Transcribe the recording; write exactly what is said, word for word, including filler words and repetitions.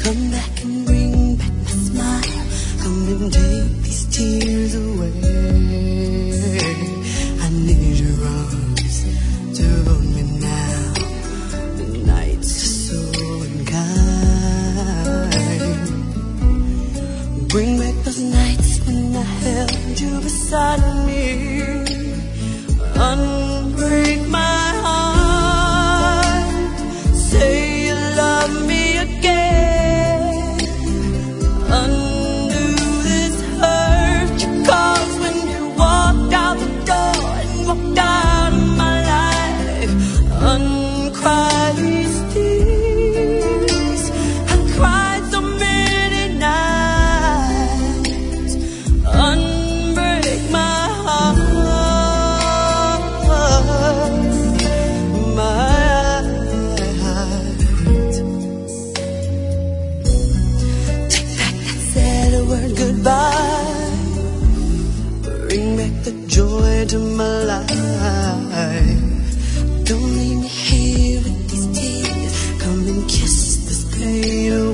Come back and bring back my smile. Come and take these tears away. I need your arms to hold me now. The nights are so unkind. Bring back those nights when I held you beside me. Unbreak my heart. Say you love me again. Undo this hurt you caused when you walked out the door and walked out of my life. Uncry these tears. I cried so many nights. Unbreak my heart. Goodbye. Bring back the joy to my life. Don't leave me here with these tears. Come and kiss this pain away.